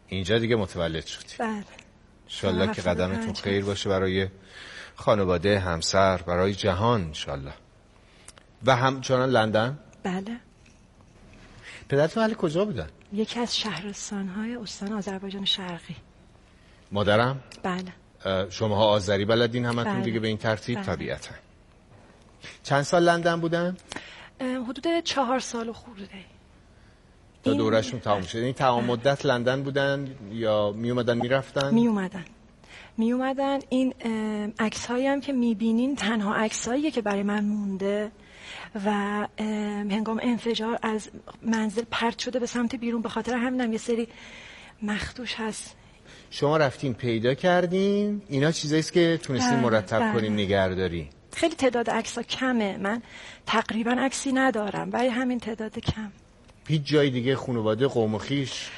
اینجا دیگه متولد شدی. بله. انشالله که قدمتون خیر باشه برای خانواده، همسر، برای جهان انشالله. و همچنان لندن؟ بله. پدرتون اهل کجا بودن؟ یکی از شهرستان‌های استان آذربایجان شرقی. مادرم؟ بله. شماها آذری بلدین همتون؟ بله. دیگه به این ترتیب؟ بله. طبیعتا. چند سال لندن بودن؟ حدود 4 سال خورده. تا دورشون تمام شد. این تمام مدت لندن بودن یا می اومدن میرفتن؟ می اومدن. این عکس‌هایی هم که میبینین تنها عکساییه که برای من مونده و هنگام انفجار از منزل پرت شده به سمت بیرون. به خاطر همینم یه سری مخدوش هست. شما رفتین پیدا کردین؟ اینا چیزاییست که تونستین مرتب کنین نگهداری؟ خیلی تعداد عکس‌ها کمه. من تقریبا عکسی ندارم، برای همین تعداد کم. هیچ جای دیگه خانواده، قوم و خویش؟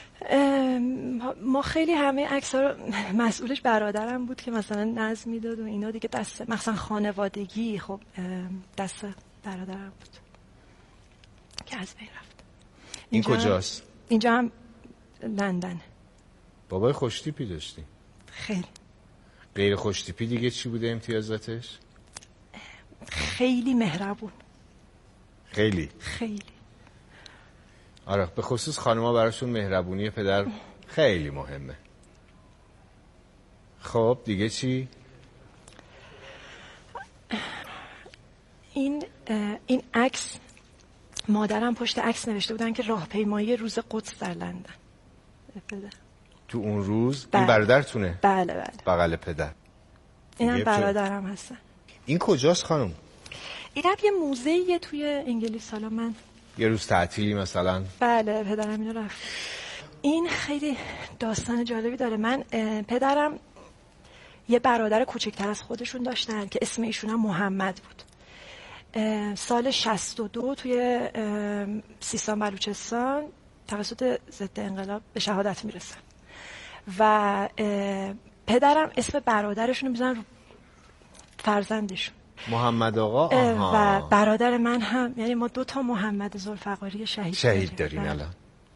ما خیلی همه عکس‌ها رو مسئولش برادرم بود که مثلا نظم میداد و اینا دیگه، دست مثلا خانوادگی خب دست برادرم بود که از بین رفت. این کجاست؟ اینجا هم لندن. بابای خوشتیپی داشتی؟ خیلی. غیر خوشتیپی دیگه چی بوده امتیازاتش؟ خیلی مهربون. خیلی؟ خیلی. آره، به خصوص خانم‌ها براشون مهربونی پدر خیلی مهمه. خب دیگه چی؟ این عکس مادرم پشت عکس نوشته بودن که راهپیمایی روز قدس در لندن. تو اون روز؟ این برادرتونه؟ بله. بغل پدر. اینم برادرم هستن. این کجاست خانم؟ اینم یه موزه‌ایه توی انگلیس. حالا من یه روز تعطیلی مثلا؟ بله، پدرم اینو رفت. این خیلی داستان جالبی داره. من پدرم یه برادر کوچکتر از خودشون داشتن که اسم ایشون هم محمد بود. سال 62 توی سیستان بلوچستان توسط ضد انقلاب به شهادت میرسن و پدرم اسم برادرشون رو میذارن رو فرزندشون، محمد آقا. و برادر من هم، یعنی ما 2 محمد ذوالفقاری شهید داریم الان.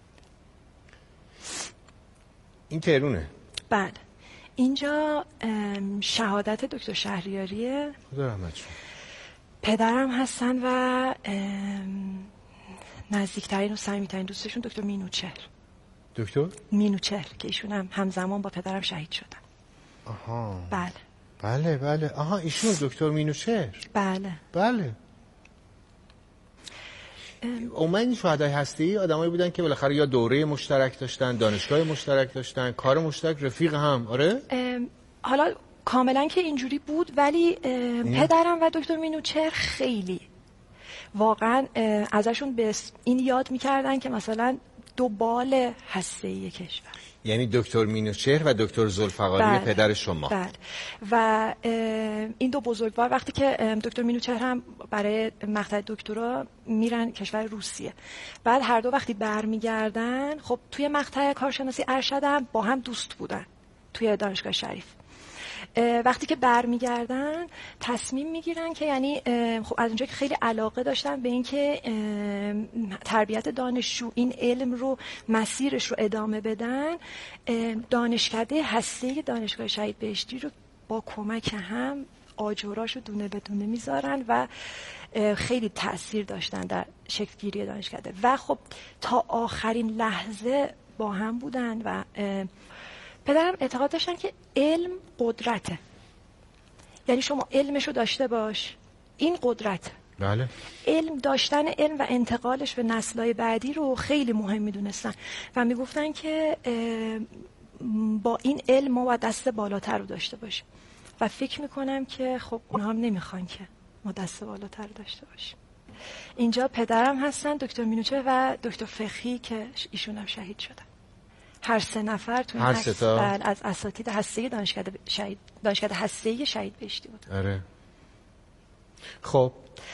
این تهرونه؟ بله. اینجا شهادت دکتر شهریاریه. خدا رحمتشون. پدرم هستن و نزدیکترین و صمیمیترین دوستشون دکتر مینوچهر. دکتر مینوچهر که ایشون هم همزمان با پدرم شهید شدن. آها. بله. آها، ایشون دکتر مینوچهر. بله. عموما این شهدای هستی آدمایی بودن که بالاخره یا دوره مشترک داشتن، دانشگاه مشترک داشتن، کار مشترک، رفیق هم. آره؟ حالا کاملا که اینجوری بود، ولی پدرم و دکتر مینوچهر خیلی واقعا ازشون به این یاد میکردن که مثلا 2 بال هسته‌ای کشور. یعنی دکتر مینوچهر و دکتر ذوالفقاری پدر شما. بله. و این 2 بزرگوار وقتی که دکتر مینوچهر هم برای مقطع دکترا میرن کشور روسیه، بعد هر دو وقتی برمیگردن، خب توی مقطع کارشناسی ارشد هم با هم دوست بودن توی دانشگاه شریف. وقتی که برمیگردن تصمیم میگیرن که یعنی خب از اونجا که خیلی علاقه داشتن به این که تربیت دانشجو این علم رو مسیرش رو ادامه بدن، دانشکده هسته دانشگاه شهید بهشتی رو با کمک هم آجراشو دونه به دونه میذارن و خیلی تأثیر داشتن در شکل گیری دانشکده و خب تا آخرین لحظه با هم بودن و پدرم اعتقاد داشتن که علم قدرته، یعنی شما علمشو داشته باش، این قدرت. بله. علم داشتن علم و انتقالش به نسل‌های بعدی رو خیلی مهم میدونستن و میگفتن که با این علم ما باید دست بالاتر رو داشته باشیم و فکر میکنم که خب اونها هم نمیخوان که ما دست بالاتر رو داشته باشیم. اینجا پدرم هستن، دکتر مینوچهر و دکتر فقیهی که ایشون هم شهید شدن. هر 3 نفر تو این عکس از اساتید هسته دانشکده هسته شهید بهشتی بود. آره. خب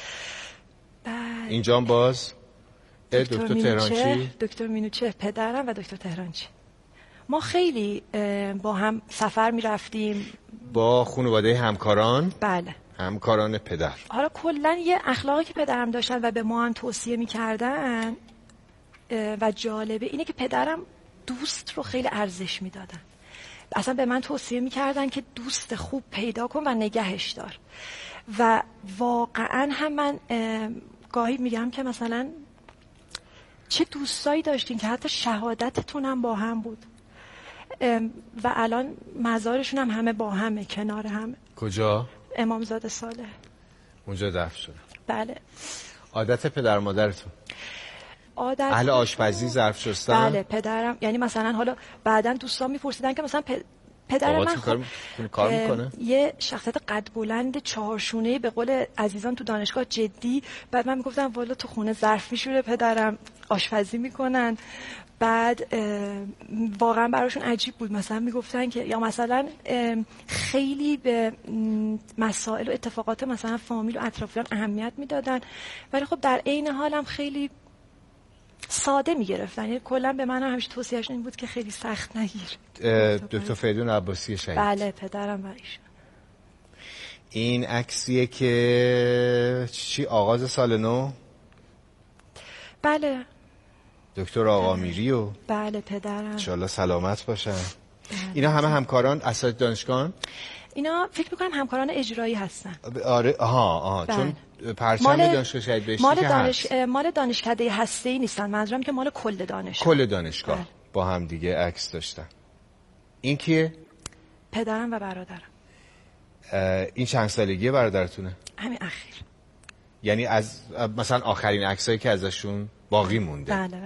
اینجا باز دکتر تهرانچی، دکتر مینوچهر پدرم و دکتر تهرانچی. ما خیلی با هم سفر می رفتیم با خانواده همکاران. بله. همکاران پدر. حالا کلا یه اخلاقی که پدرم داشتن و به ما هم توصیه می کردن و جالبه اینه که پدرم دوست رو خیلی ارزش میدادن. اصلا به من توصیه میکردن که دوست خوب پیدا کن و نگهش دار. و واقعا هم من گاهی میگم که مثلا چه دوستایی داشتین که حتی شهادتتون هم با هم بود و الان مزارشون هم همه با همه، کنار همه. کجا؟ امامزاده صالح. اونجا دفن شدن. بله. عادت پدر مادرتون؟ عادت اهل آشپزی، ظرف شستن؟ بله پدرم، یعنی مثلا حالا بعدن دوستان میپرسیدن که مثلا پدر من کار میکنه؟ یه شخصیت قد بلند چهارشونه‌ای به قول عزیزان تو دانشگاه جدی. بعد من میگفتم والا تو خونه ظرف میشوره پدرم، آشپزی میکنن. بعد واقعا براشون عجیب بود، مثلا میگفتن که یا مثلا خیلی به مسائل و اتفاقات مثلا فامیل و اطرافیان اهمیت میدادن، ولی خب در عین حال هم خیلی ساده میگرفتن. یعنی کلا به من همیشه توصیه‌اش این بود که خیلی سخت نگیر. دکتر فریدون عباسی شهید. بله پدرم و ایشون. این عکسیه که چی آغاز سال نو؟ بله. دکتر آقامیری و بله پدرم. انشالله سلامت باشن. اینا همه همکاران اساتید دانشگاه؟ اینا فکر میکنم همکاران اجرایی هستن. آره. آها. چون پرچم دانشگاه شهید بهشتی که هست. مال دانشکده هسته‌ای نیستن، منظورم که مال کل دانشگاه. کل دانشگاه با هم دیگه عکس داشتن. این کیه؟ پدرم و برادرم. این چند سالگیه برادرتونه؟ همین اخیر. یعنی از مثلا آخرین عکسایی که ازشون باقی مونده؟ بله.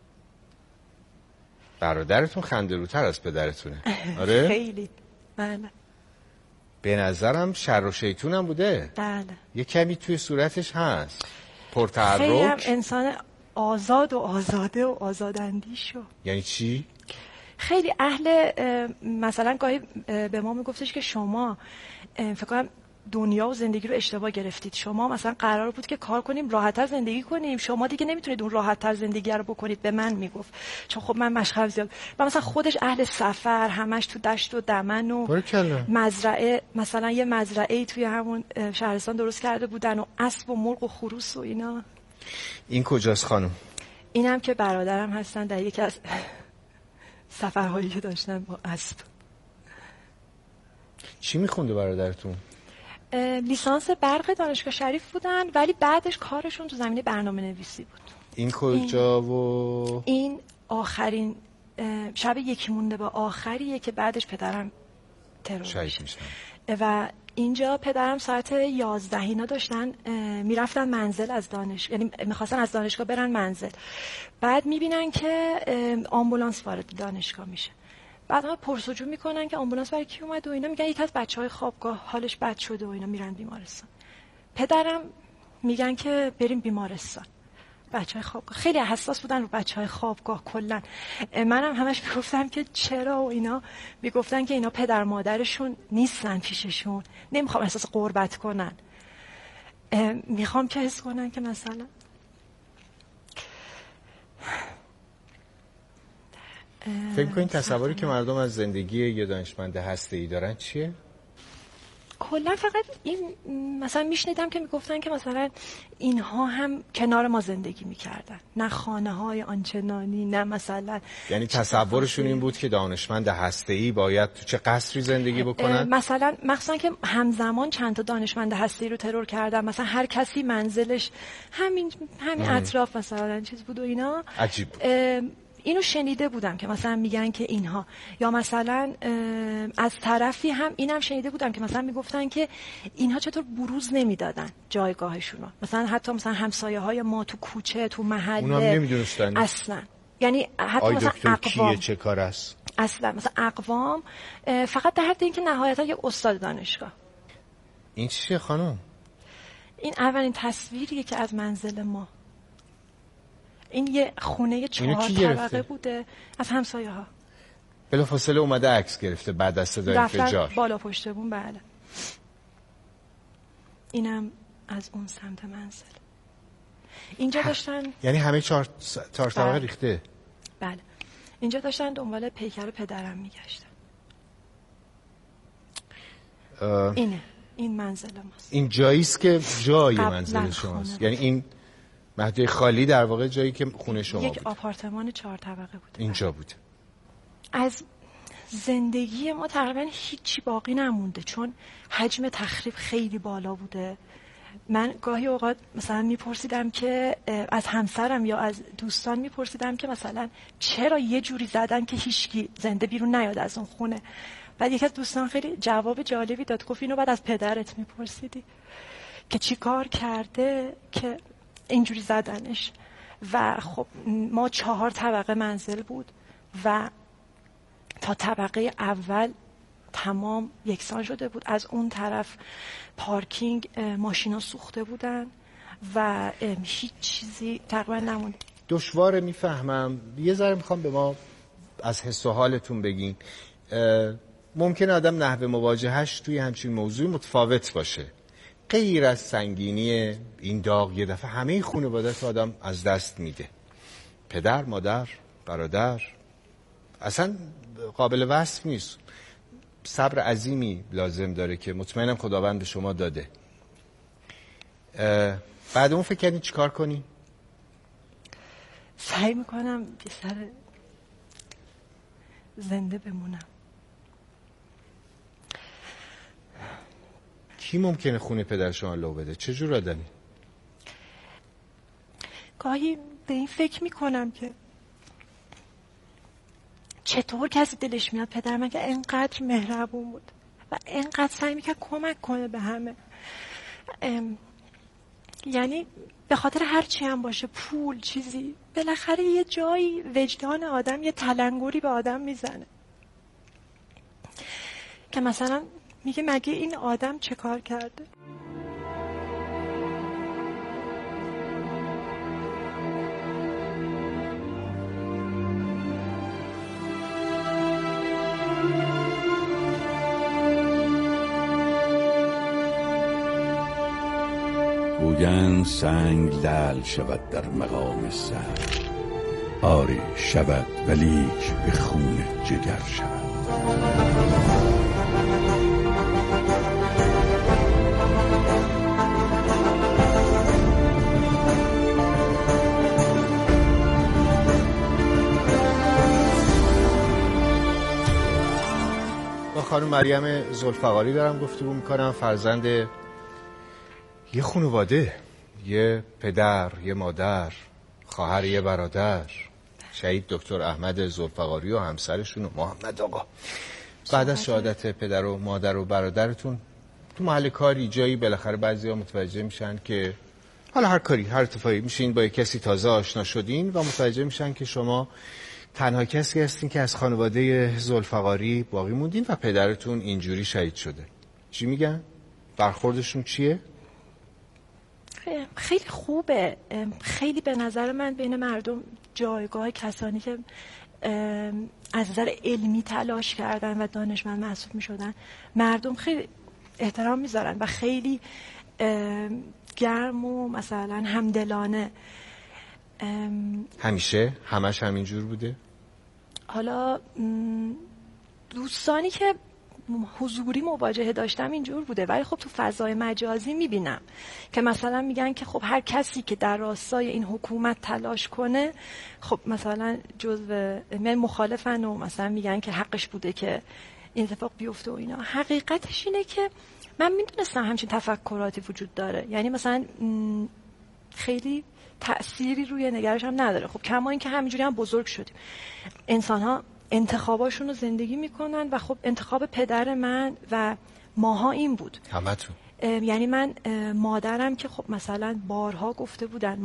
برادرتون خنده‌روتر از پدرتونه. آره؟ خیلی. بله. به نظرم شر و شیطون هم بوده. بله. یه کمی توی صورتش هست، پرتحرک. خیلی هم انسان آزاد و آزاده و آزاداندیشو. یعنی چی؟ خیلی اهل مثلا گاهی به ما میگفتش که شما فکر کنم دنیا و زندگی رو اشتباه گرفتید. شما مثلا قرار بود که کار کنیم راحت‌تر زندگی کنیم، شما دیگه نمیتونید اون راحت‌تر زندگی رو بکنید. به من میگفت، چون خب من مشغل زیاد. و مثلا خودش اهل سفر، همش تو دشت و دمن و مزرعه، مثلا یه مزرعه‌ای توی همون شهرستان درست کرده بودن و اسب و مرغ و خروس و اینا. این کجاست خانم؟ اینم که برادرم هستن در یکی از سفرهایی که داشتن با اسب. چی میخونده برادرتون؟ لیسانس برق دانشگاه شریف بودن، ولی بعدش کارشون تو زمینه برنامه نویسی بود. این کجا و؟ این آخرین شب یکی مونده با آخریه که بعدش پدرم ترور شهید میشن. و اینجا پدرم ساعت 11 اینا داشتن میرفتن منزل از دانشگاه، یعنی میخواستن از دانشگاه برن منزل. بعد میبینن که آمبولانس وارد دانشگاه میشه. بعد هم پرسجو میکنن که آمبولانس برای کی اومد و اینا، میگن یکی از بچهای خوابگاه حالش بد شده و اینا، میرن بیمارستان. پدرم میگن که بریم بیمارستان. بچهای خوابگاه خیلی حساس بودن رو بچهای خوابگاه کلا. منم همش میگفتم که چرا و اینا، میگفتن که اینا پدر مادرشون نیستن پیششون، نمیخوام احساس غربت کنن، میخوام که حس کنن که مثلا فکر کنین تصوری که مردم از زندگی یه دانشمند هسته‌ای دارن چیه؟ کلا فقط این مثلا میشنیدم که میگفتن که مثلا اینها هم کنار ما زندگی میکردن، نه خانه های آنچنانی، نه مثلا. یعنی تصورشون این بود که دانشمند هسته‌ای باید تو چه قصری زندگی بکنن؟ مثلا مخصوصا که همزمان چند تا دانشمند هسته‌ای رو ترور کردن، مثلا هر کسی منزلش همین اطراف مثلا چیز بود و اینا. عجیب بود. اینو شنیده بودم که مثلا میگن که اینها، یا مثلا از طرفی هم اینم شنیده بودم که مثلا میگفتن که اینها چطور بروز نمیدادن جایگاهشون رو، مثلا حتی مثلا همسایه های ما تو کوچه تو محله اونم نمیدونستن اصلا، یعنی حتی مثلا اقوام چه کار است اصلا، مثلا اقوام فقط در حد اینکه نهایتا یک استاد دانشگاه. این چیه خانم؟ این اولین تصویریه که از منزل ما، این یه خونه 4 طبقه بوده از همسایه ها. بلافاصله اومده عکس گرفته بعد از صدای انفجار بالا پشت بون. بله. اینم از اون سمت منزل. اینجا داشتن، یعنی همه 4 طبقه ریخته. بله. اینجا داشتن دنبال پیکر پدرم میگشتن. اینه، این منزل ماست. این جاییست که جای منزل شماست. یعنی این مهدی خالی در واقع جایی که خونه شما بود. یک آپارتمان 4 طبقه بود. اینجا بود. از زندگی ما تقریبا هیچی باقی نمونده، چون حجم تخریب خیلی بالا بوده. من گاهی اوقات مثلا میپرسیدم که از همسرم یا از دوستان میپرسیدم که مثلا چرا یه جوری زدن که هیچکی زنده بیرون نیاد از اون خونه. بعد یکی از دوستان خیلی جواب جالبی داد، گفت اینو بعد از پدرت میپرسیدی که چی کار کرده که اینجوری زدنش. و خب ما 4 طبقه منزل بود و تا طبقه اول تمام یکسان شده بود، از اون طرف پارکینگ ماشینا سوخته بودن و هیچ چیزی تقریبا نمونده. دشواره، میفهمم. یه ذره میخوام به ما از حس و حالتون بگین. ممکنه آدم نحوه مواجهش توی همچین موضوعی متفاوت باشه. غیر از سنگینی این داغ یه دفعه همه خانواده آدم از دست میده. پدر، مادر، برادر، اصلا قابل وصف نیست. صبر عظیمی لازم داره که مطمئنم خداوند به شما داده. بعد اون فکر کردین چی کار کنین؟ سعی میکنم یه سر زنده بمونم. کی ممکنه خونه پدر شما لو بده؟ چه جور آدمی؟ گاهی به این فکر میکنم که چطور کسی دلش میاد پدر من که اینقدر مهربون بود و اینقدر سعی میکرد کمک کنه به همه. یعنی به خاطر هر چی هم باشه، پول، چیزی، بالاخره یه جایی وجدان آدم یه تلنگری به آدم میزنه که مثلا میگه مگه این آدم چه کار کرده؟ گویند سنگ لعل شود در مقام سر، آری شود ولیک به خون جگر شود. با خانم مریم ذوالفقاری دارم گفتگو میکنم، فرزند یه خانواده، یه پدر، یه مادر، خواهر، یه برادر، شهید دکتر احمد ذوالفقاری و همسرشون و محمد آقا. بعد از شهادت پدر و مادر و برادرتون تو محل کاری جایی بالاخره بعضیا متوجه میشن که حالا هر کاری، هر اتفاقی میشین با کسی تازه آشنا شدین و متوجه میشن که شما تنها کسی هستین که از خانواده ذوالفقاری باقی موندین و پدرتون اینجوری شهید شده. چی میگن؟ برخوردشون چیه؟ خیلی خوبه. خیلی به نظر من بین مردم جایگاه کسانی که از نظر علمی تلاش کردن و دانشمند محسوب می شدن، مردم خیلی احترام میذارن و خیلی گرم و مثلا همدلانه. همیشه همش همینجور بوده؟ حالا دوستانی که حضوری مواجهه داشتم اینجور بوده، ولی خب تو فضای مجازی میبینم که مثلا میگن که خب هر کسی که در راستای این حکومت تلاش کنه خب مثلا جزو مخالفن و مثلا میگن که حقش بوده که این اتفاق بیفته و اینا. حقیقتش اینه که من میدونستم همچین تفکراتی وجود داره، یعنی مثلا خیلی تأثیری روی نگرش هم نداره. خب کما این که همینجوری هم بزرگ شدیم، انسان ها انتخاباشون رو زندگی میکنن و خب انتخاب پدر من و ماها این بود. همتون؟ یعنی من مادرم که خب مثلا بارها گفته بودن،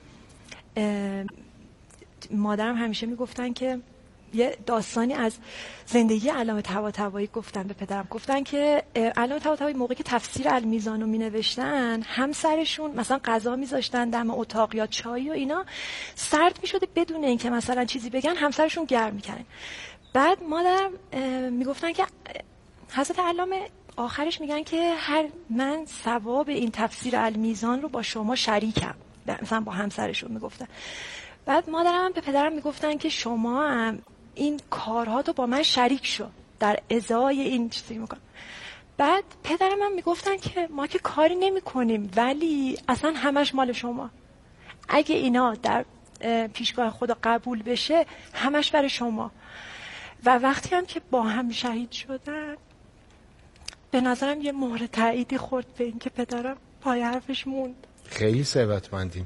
مادرم همیشه میگفتن که یه داستانی از زندگی علامه طباطبایی گفتن به پدرم، گفتن که علامه طباطبایی موقعی که تفسیر المیزان رو مینوشتن همسرشون مثلا غذا میذاشتن دم اتاق یا چای و اینا، سرد میشده بدون اینکه مثلا چیزی بگن همسرشون گرم میکنن. بعد مادرم میگفتن که حضرت علامه آخرش میگن که من ثواب این تفسیر المیزان رو با شما شریکم، مثلا با همسرشون میگفتن. بعد مادرم به پدرم میگفتن که شما هم این کارها تو با من شریک شو در ازای این چیزی میکنم. بعد پدرم هم میگفتن که ما که کاری نمی کنیم ولی اصلا همش مال شما، اگه اینا در پیشگاه خدا قبول بشه همش برای شما. و وقتی هم که با هم شهید شدن به نظرم یه مهر تأییدی خورد به این که پدرم پای حرفش موند. خیلی ثروتمندیم.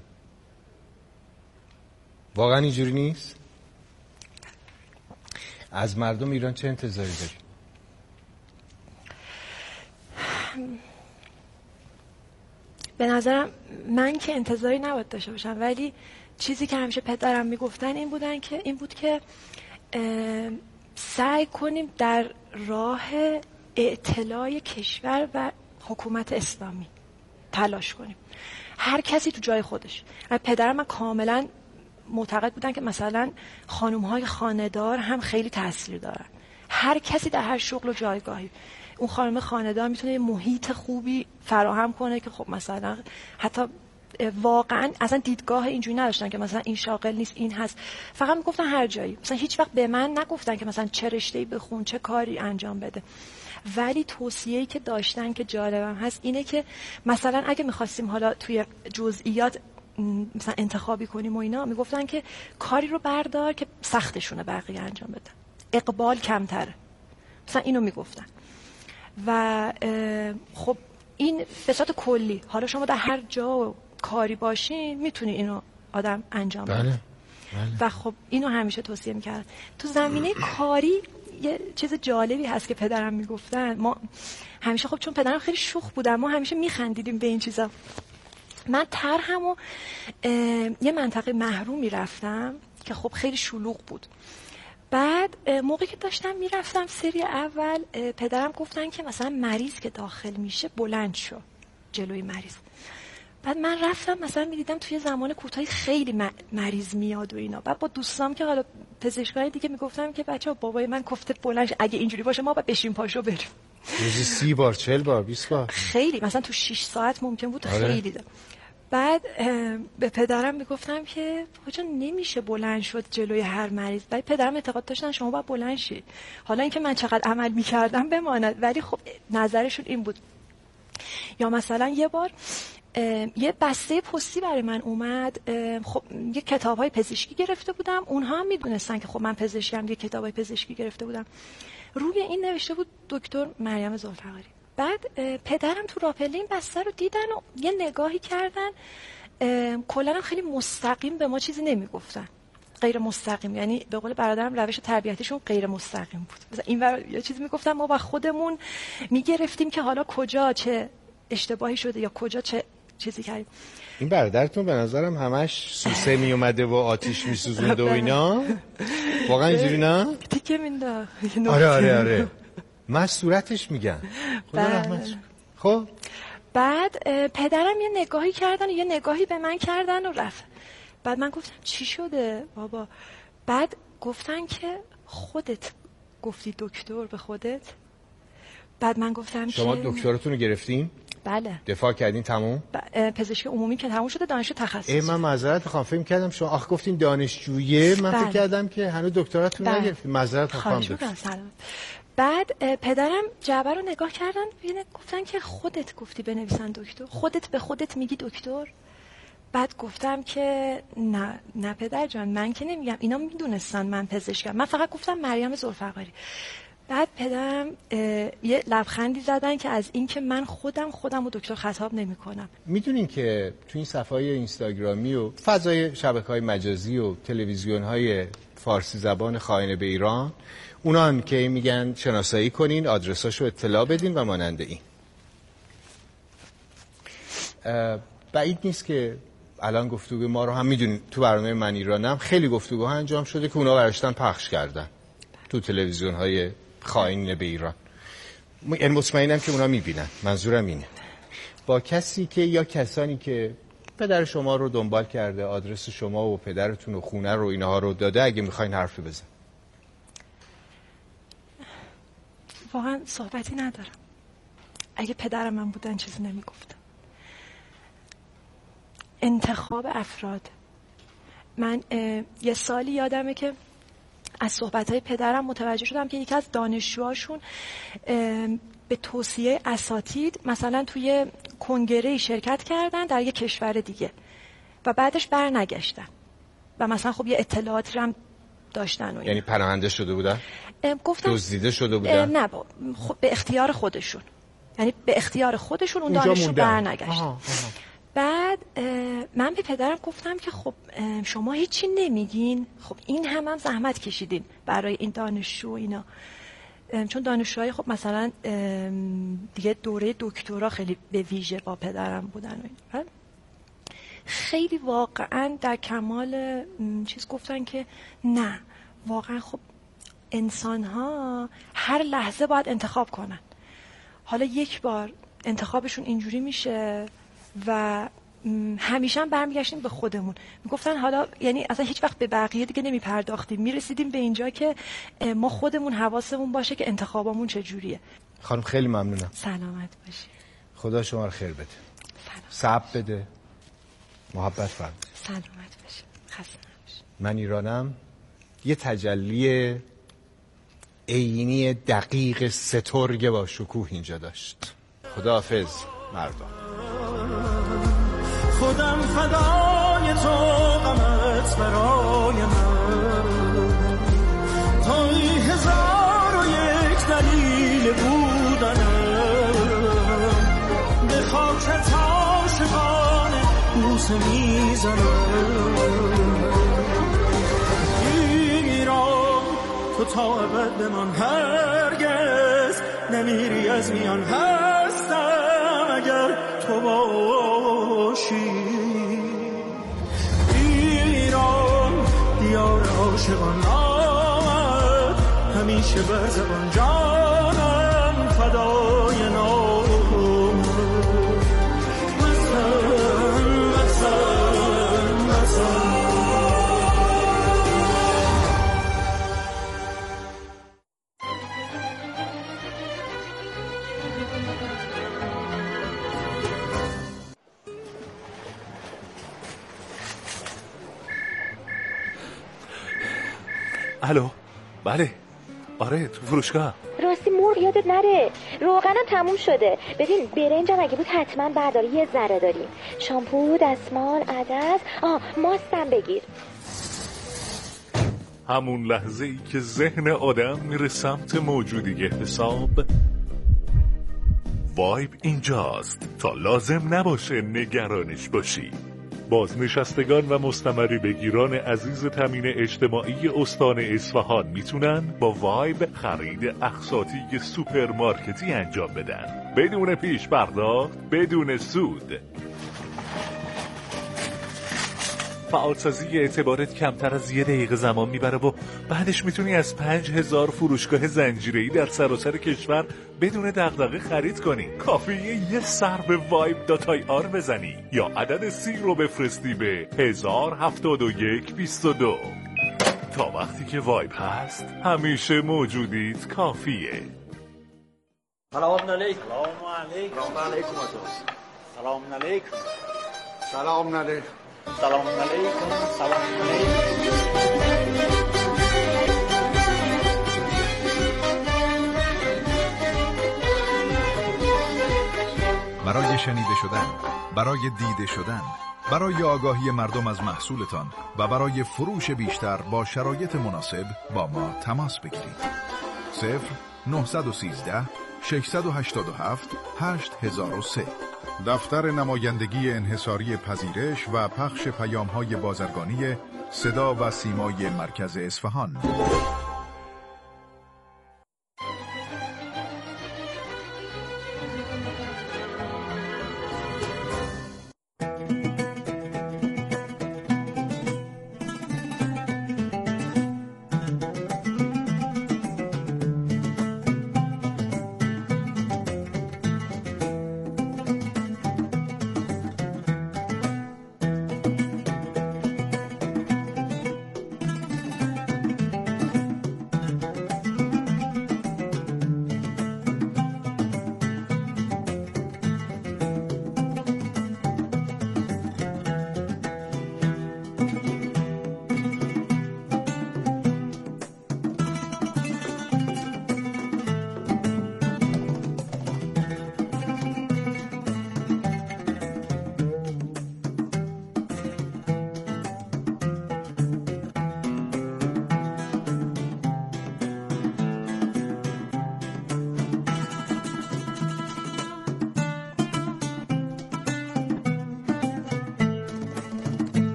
واقعا اینجوری نیست؟ از مردم ایران چه انتظاری داری؟ به نظرم من که انتظاری نباید داشته باشم، ولی چیزی که همیشه پدرم میگفتن این بود که سعی کنیم در راه اعتلاع کشور و حکومت اسلامی تلاش کنیم، هر کسی تو جای خودش. پدرم من کاملا معتقد بودن که مثلا خانم‌های خانه‌دار هم خیلی تاثیر دارن، هر کسی در هر شغل و جایگاهی. اون خانم خانه‌دار میتونه یه محیط خوبی فراهم کنه که خب مثلا حتی واقعا اصلا دیدگاه اینجوری نداشتن که مثلا این شاغل نیست این هست، فقط میگفتن هر جایی. مثلا هیچ وقت به من نگفتن که مثلا چه رشته‌ای بخون چه کاری انجام بده، ولی توصیه‌ای که داشتن که جالبم هست اینه که مثلا اگه می‌خواستیم حالا توی جزئیات مثلا انتخابی کنیم و اینا، میگفتن که کاری رو بردار که سختشونه بقیه انجام بدن، اقبال کمتره، مثلا اینو میگفتن. و خب این به صورت کلی حالا شما در هر جا کاری باشین میتونی اینو آدم انجام بده. بله. و خب اینو همیشه توصیه میکردن. تو زمینه کاری یه چیز جالبی هست که پدرم میگفتن، ما همیشه خب چون پدرم خیلی شوخ بودن ما همیشه میخندیدیم به این چیزا. من طرحمو یه منطقه محرومی رفتم که خب خیلی شلوغ بود. بعد موقعی که داشتم میرفتم سری اول پدرم گفتن که مثلا مریض که داخل میشه بلند شو جلوی مریض. بعد من رفتم مثلا میدیدم توی زمان کوتاهی خیلی مریض میاد و اینا. بعد با دوستام که حالا پزشکای دیگه میگفتم که بچه‌ها بابای من گفته بلند اگه اینجوری باشه ما باید بشیم پاشو بریم. روزی 30 بار 40 بار 20 بار خیلی مثلا تو 6 ساعت ممکن بود خیلی ده. بعد به پدرم میگفتم که بابا نمیشه بلند شد جلوی هر مریض. بعد پدرم اعتقاد داشتن شما باید بلند شید. حالا اینکه من چقدر عمل میکردم بماند، ولی خب نظرشون این بود. یا مثلا یه بار یه بسته پستی برای من اومد، خب یه کتاب‌های پزشکی گرفته بودم، اونها هم میدونستن که خب من پزشکم، یه کتاب‌های پزشکی گرفته بودم. روی این نوشته بود دکتر مریم ذوالفقاری. بعد پدرم تو راپله این بسته رو دیدن و یه نگاهی کردن، کلاً خیلی مستقیم به ما چیزی نمیگفتن، غیر مستقیم، یعنی به قول برادرم روش تربیتیشون غیر مستقیم بود. مثلا اینور یه چیزی میگفتن ما با خودمون میگرفتیم که حالا کجا چه اشتباهی شده یا کجا چه چیزی کردیم. این برادرتون به نظرم همش سوسه می اومده و آتیش می سوزونده و اینا، واقعا اینجوری نه؟ تیکه مینداخت. آره من صورتش میگم خدا رحمتش. خب بعد پدرم یه نگاهی کردن و یه نگاهی به من کردن و رفت. بعد من گفتم چی شده بابا؟ بعد گفتن که خودت گفتی دکتر به خودت. بعد من گفتم شما که دکتراتون رو گرفتین؟ بله. دفاع کردین تموم؟ پزشکی عمومی که تموم شده، دانشجو تخصصی. من معذرت میخوام، فکر کردم شما آخه گفتین دانشجویه، من فکر کردم که هنوز دکتراتون نگرفتین. معذرت میخوام. بعد پدرم جعبه رو نگاه کردن، گفتن که خودت گفتی بنویسن دکتر، خودت به خودت میگی دکتر. بعد گفتم که نه پدر جان، من که نمیگم، اینا میدونستن من پزشکم، من فقط گفتم مریم ذوالفقاری. بعد پدرم یه لبخندی زدن که از این که من خودم رو دکتر خطاب نمی کنم. میدونین که تو این صفحه‌های اینستاگرامی و فضای شبکه‌های مجازی و تلویزیون‌های فارسی زبان خائن به ایران، اونان که میگن شناسایی کنین، آدرساشو اطلاع بدین و مانند این. بعید نیست که الان گفتگو ما رو هم میدونین تو برنامه من ایرانم خیلی گفتگوها انجام شده که اونا براشتن پخش کردن تو تلویزیون‌های خائن به ایران. این مطمئنم که اونا میبینن. منظورم اینه با کسی که یا کسانی که پدر شما رو دنبال کرده، آدرس شما و پدرتون و خونه رو اینها رو داده، اگه میخواین حرفی بزن. واقعا صحبتی ندارم. اگه پدرم من بودن چیزی نمیگفتم. انتخاب افراد. من یه سالی یادمه که از صحبت‌های پدرم متوجه شدم که یکی از دانشجوهاشون به توصیه اساتید مثلا توی کنگره‌ای شرکت کردن در یک کشور دیگه و بعدش برنگشتن و مثلا خب یه اطلاعاتی هم داشتن. یعنی پناهنده شده بودن؟ گفتن دزدیده شده بودن؟ نه، به اختیار خودشون، یعنی به اختیار خودشون اون دانشجو برنگشت. بعد من به پدرم گفتم که خب شما هیچی نمیگین؟ خب این هم زحمت کشیدین برای این دانشجو اینا، چون دانشجوهای خب مثلا دیگه دوره دکترا خیلی به ویژه با پدرم بودن. خیلی واقعا در کمال چیز گفتن که نه، واقعا خب انسان ها هر لحظه باید انتخاب کنن. حالا یک بار انتخابشون اینجوری میشه و همیشه هم برمیگشتیم به خودمون. میگفتن حالا یعنی اصلا هیچ وقت به بقیه دیگه نمیپرداختیم، میرسیدیم به اینجا که ما خودمون حواسمون باشه که انتخابمون چجوریه. خانم خیلی ممنونم. سلامت باشی. خدا شما رو خیر بده. صبر بده. محبت فرمایید. سلامت باشی. خسته نباشی. من ایرانم یه تجلی عینی دقیق سترگ با شکوه اینجا داشت. خداحافظ مردم. خودم فدای تو، غمت برای من، توی 1001 دلیل بودنم، به خاکت عاشقانه بوسه میزنم. ایران تو تا ابد بمان، هرگز نمیری از میان، هستم اگر تو باشی. ایران دیار عاشقان آمد، همیشه بر زبان جانم فدای نام. الو، بله، آره تو فروشگاه. راستی مرغ یادت نره، روغنم تموم شده. ببین برنجم اگه بود حتما برداری، یه ذره داریم. شامپو، دستمال، عدس، ماستم بگیر. همون لحظه ای که ذهن آدم میره سمت موجودی حساب، وایب اینجاست تا لازم نباشه نگرانش باشی. بازنشستگان و مستمری بگیران عزیز تامین اجتماعی استان اصفهان میتونن با وایب خرید اقساطی سوپرمارکتی انجام بدن بدون پیش پرداخت، بدون سود. فعالسازی اعتبارت کمتر از 1 دقیقه زمان میبره و بعدش میتونی از 5000 فروشگاه زنجیره‌ای در سراسر کشور بدون دغدغه خرید کنی. کافیه یه سر به vibe.ir بزنی یا عدد 30 رو بفرستی به 107122. تا وقتی که وایب هست همیشه موجودیت کافیه. سلام علیکم. سلام علیکم. سلام علیکم. سلام علیکم. سلام علیکم. برای شنیده شدن، برای دیده شدن، برای آگاهی مردم از محصولتان و برای فروش بیشتر با شرایط مناسب با ما تماس بگیرید. 0913 687 8003. دفتر نمایندگی انحصاری پذیرش و پخش پیام‌های بازرگانی صدا و سیمای مرکز اصفهان.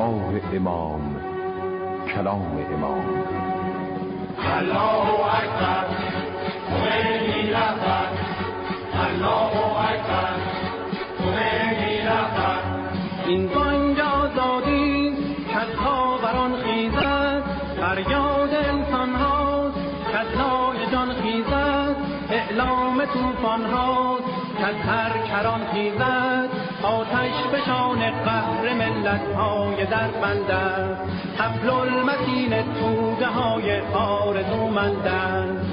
راه امام کلام امام. الله اکبر خمینی رهبر، الله اکبر خمینی رهبر. این بانگ آزادی کز خاوران خیزد، فریاد انسان هاست کز نای جان خیزد، اعلام طوفان هاست کز هر کران خیزد، آتش بشان قهر ملت های در بندد، حبل المتین توده های آرزومندند.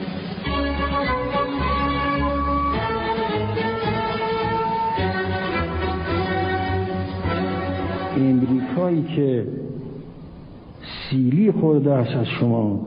امریکایی که سیلی خورده است از شما،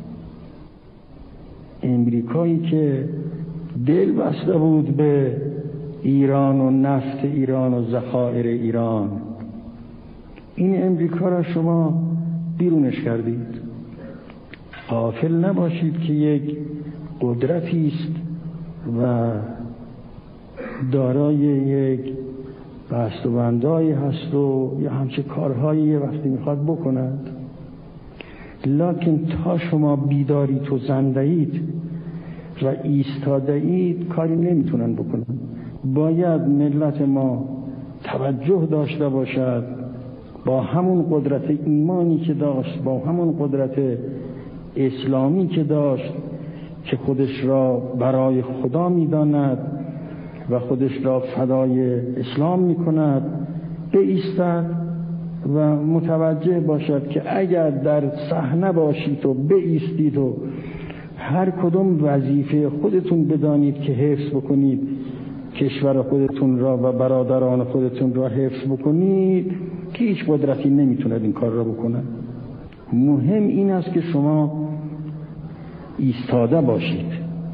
امریکایی که دل بسته بود به ایران و نفت ایران و ذخایر ایران، این امریکا را شما بیرونش کردید. غافل نباشید که یک قدرتی است و دارای یک بسته‌بندایی هست و یا همچه کارهایی یه وقتی میخواد بکند، لکن تا شما بیدارید و زندهید و ایستادهید کاری نمیتونن بکنن. باید ملت ما توجه داشته باشد، با همون قدرت ایمانی که داشت، با همون قدرت اسلامی که داشت که خودش را برای خدا میداند و خودش را فدای اسلام میکند، بایستد و متوجه باشد که اگر در صحنه باشید و بایستید و هر کدوم وظیفه خودتون بدانید که حفظ بکنید، کشور خودتون را و برادران خودتون را حفظ بکنید، که هیچ قدرتی نمیتوند این کار را بکنه. مهم این است که شما ایستاده باشید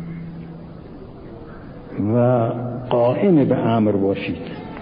و قائم به امر باشید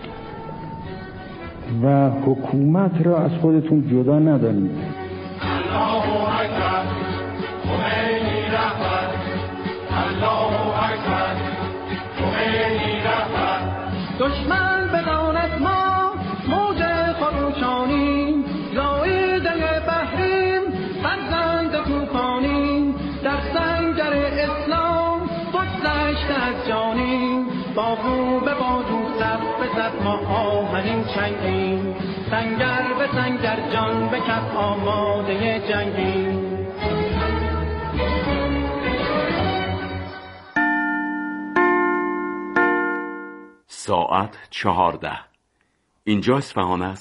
و حکومت را از خودتون جدا ندانید. الله اکبر خمینی رهبر، الله اکبر خمینی رهبر. دشمن بداند ما موج خروشانیم، زایده بحریم فرزند طوفانیم، در سنگر اسلام بگذشت از جانیم، با رو به بازو صف به صف ما آهنین چنگیم، سنگر به سنگر جان به کف آماده جنگیم. ساعت 14. اینجا اصفهان است.